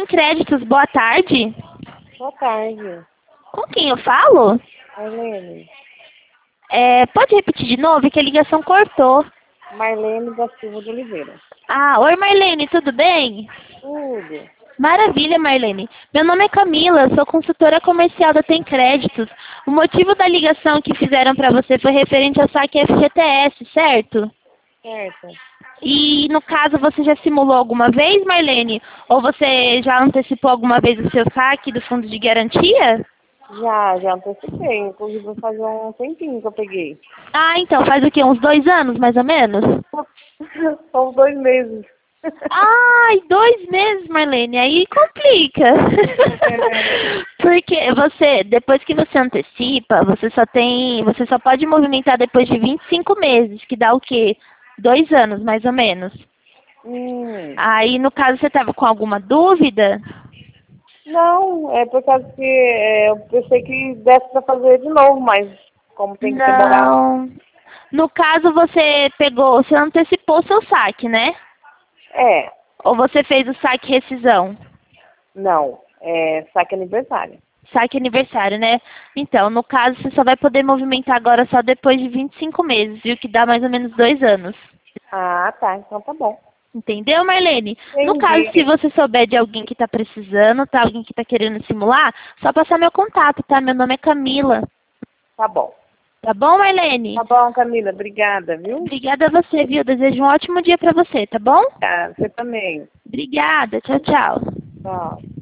Créditos, boa tarde. Boa tarde, Com quem eu falo? Marlene. Pode repetir de novo, que a ligação cortou. Marlene da Silva de Oliveira. Ah, oi Marlene, tudo bem? Tudo. Maravilha, Marlene. Meu nome é Camila, sou consultora comercial da Tem Créditos. O motivo da ligação que fizeram para você foi referente ao saque FGTS, certo? Certo. E no caso, você já simulou alguma vez, Marlene? Ou você já antecipou alguma vez o seu saque do fundo de garantia? Já antecipei. Inclusive, vai fazer um tempinho que eu peguei. Ah, então, faz o quê? Uns 2 anos, mais ou menos? São 2 meses. Ai, 2 meses, Marlene, aí complica. Porque depois que você antecipa, você só pode movimentar depois de 25 meses, que dá o quê? 2 anos, mais ou menos. Aí, no caso, você estava com alguma dúvida? Não, é por causa que eu pensei que desse pra fazer de novo, mas como tem que demorar. Não. No caso, você antecipou seu saque, né? É, Ou você fez o saque rescisão? não. É saque aniversário. Saque aniversário, né? Então, no caso, você só vai poder movimentar agora só depois de 25 meses, viu? Que dá mais ou menos 2 anos. Ah, tá. Então tá bom. Entendeu, Marlene? No caso, se Entendi. você souber de alguém que tá precisando, tá? Alguém que tá querendo simular, só passar meu contato, tá? Meu nome é Camila. Tá bom. Tá bom, Marlene? Tá bom, Camila. Obrigada, viu? Obrigada a você, viu? Desejo um ótimo dia pra você, tá bom? Tá, você também. Obrigada. Tchau, tchau. Tchau.